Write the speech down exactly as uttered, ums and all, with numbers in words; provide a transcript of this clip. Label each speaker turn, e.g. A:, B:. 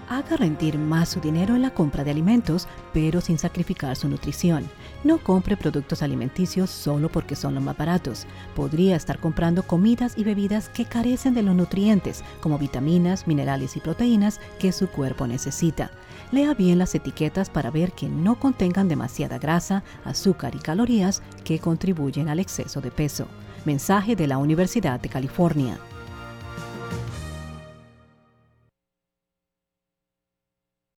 A: Haga rendir más su dinero en la compra de alimentos, pero sin sacrificar su nutrición. No compre productos alimenticios solo porque son los más baratos. Podría estar comprando comidas y bebidas que carecen de los nutrientes, como vitaminas, minerales y proteínas que su cuerpo necesita. Lea bien las etiquetas para ver que no contengan demasiada grasa, azúcar y calorías que contribuyen al exceso de peso. Mensaje de la Universidad de California.